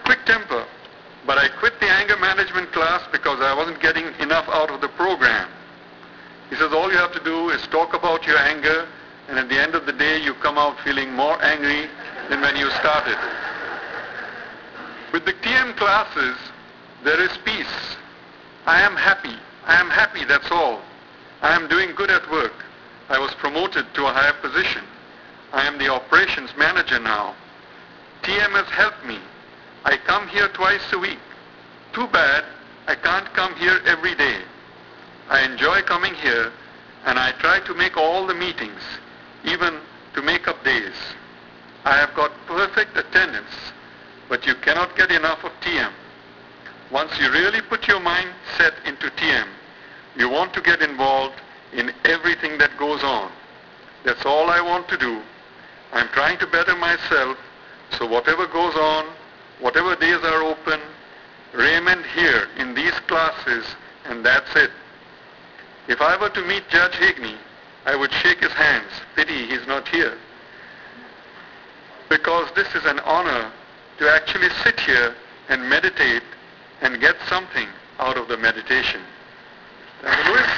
quick temper, but I quit the anger management class because I wasn't getting enough out of the program. He says all you have to do is talk about your anger, and at the end of the day you come out feeling more angry than when you started. With the TM classes, there is peace. I am happy. I am happy, that's all. I am doing good at work. I was promoted to a higher position. I am the operations manager now. TM has helped me. I come here twice a week. Too bad I can't come here every day. I enjoy coming here, and I try to make all the meetings, even to make up days. I have got perfect attendance, but you cannot get enough of TM. Once you really put your mind set into TM, you want to get involved in everything that goes on. That's all I want to do. I'm trying to better myself, so whatever goes on, whatever days are open, Raymond here in these classes, and that's it. If I were to meet Judge Higney, I would shake his hands. Pity he's not here. Because this is an honor to actually sit here and meditate and get something out of the meditation. Louis?